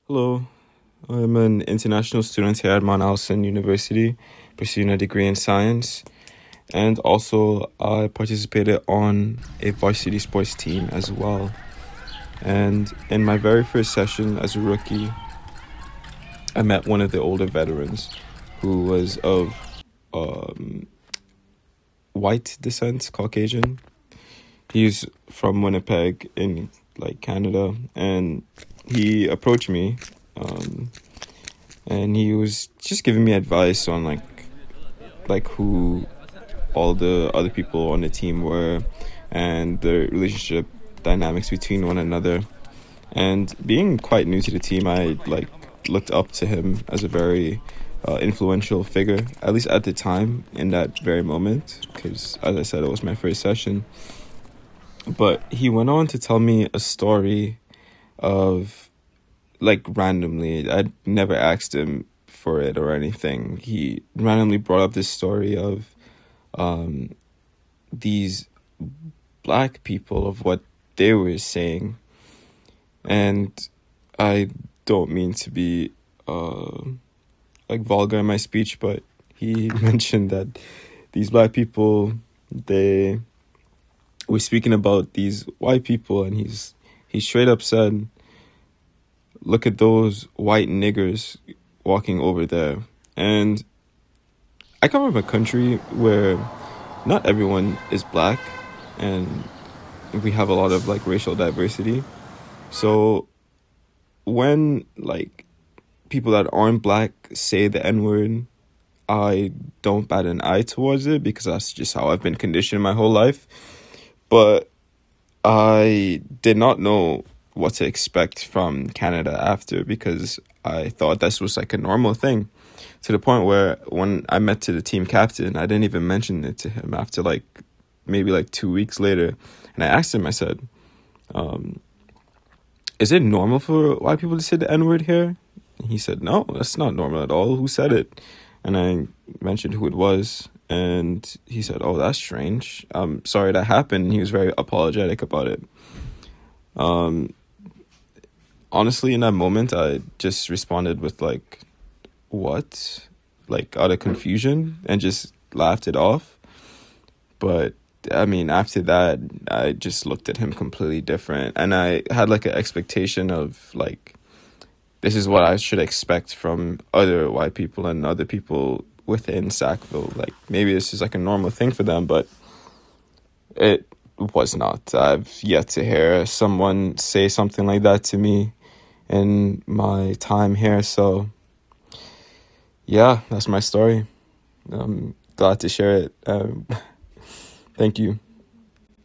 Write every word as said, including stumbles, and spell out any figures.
Hello, I'm an international student here at Mount Allison University, pursuing a degree in science. And also, I participated on a varsity sports team as well. And in my very first session as a rookie, I met one of the older veterans who was of um, white descent, Caucasian. He's from Winnipeg in like Canada, and he approached me, um, and he was just giving me advice on like like who all the other people on the team were, and the relationship dynamics between one another. And being quite new to the team, I like looked up to him as a very uh, influential figure, at least at the time in that very moment, because as I said, it was my first session. But he went on to tell me a story of, like, randomly. I'd never asked him for it or anything. He randomly brought up this story of um, these black people, of what they were saying. And I don't mean to be uh, like vulgar in my speech, but he mentioned that these black people, they were speaking about these white people, and he's he straight up said, "Look at those white niggers walking over there." And I come from a country where not everyone is black, and we have a lot of like racial diversity. So when like people that aren't black say the N-word, I don't bat an eye towards it, because that's just how I've been conditioned my whole life. But I did not know what to expect from Canada after, because I thought this was like a normal thing, to the point where when I met to the team captain, I didn't even mention it to him after like maybe like two weeks later. And I asked him, I said, um, is it normal for white people to say the N-word here? And he said, no, that's not normal at all. Who said it? And I mentioned who it was. And he said, oh, that's strange. I'm sorry that happened. He was very apologetic about it. Um, honestly, in that moment, I just responded with like, what? Like out of confusion, and just laughed it off. But I mean, after that, I just looked at him completely different. And I had like an expectation of like, this is what I should expect from other white people and other people within Sackville. Like, maybe this is like a normal thing for them, but it was not. I've yet to hear someone say something like that to me in my time here. So yeah, that's my story. I'm glad to share it. Um, thank you.